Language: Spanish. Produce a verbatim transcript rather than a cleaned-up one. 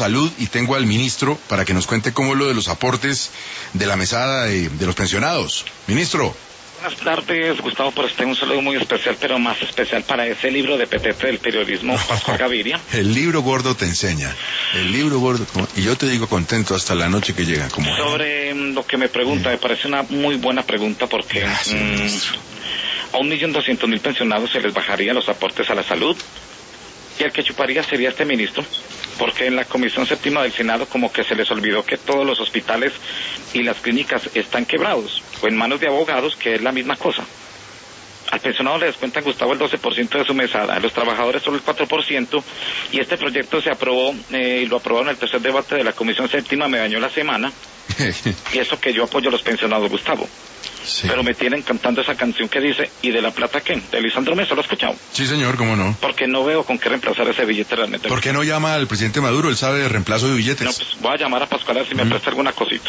salud y tengo al ministro para que nos cuente cómo es lo de los aportes de la mesada de, de los pensionados. Ministro. Buenas tardes, Gustavo, por este un saludo muy especial, pero más especial para ese libro de petete del periodismo, Pascual Gaviria. El libro gordo te enseña, el libro gordo, y yo te digo contento hasta la noche que llega. Como Sobre mm, lo que me pregunta, me parece una muy buena pregunta porque Gracias, mm, a un millón doscientos mil pensionados se les bajarían los aportes a la salud, y el que chuparía sería este ministro, porque en la Comisión Séptima del Senado como que se les olvidó que todos los hospitales y las clínicas están quebrados, o en manos de abogados, que es la misma cosa. Al pensionado le descuentan, Gustavo, el doce por ciento de su mesada, a los trabajadores solo el cuatro por ciento, y este proyecto se aprobó, eh, y lo aprobaron en el tercer debate de la Comisión Séptima, me dañó la semana, y eso que yo apoyo a los pensionados, Gustavo. Sí. Pero me tienen cantando esa canción que dice, ¿y de la plata qué? De Lisandro Mesa, ¿lo has escuchado? Sí, señor, cómo no. Porque no veo con qué reemplazar ese billete realmente. ¿Por qué no llama al presidente Maduro? Él sabe de reemplazo de billetes. No, pues voy a llamar a Pascual a ver si me mm. presta alguna cosita.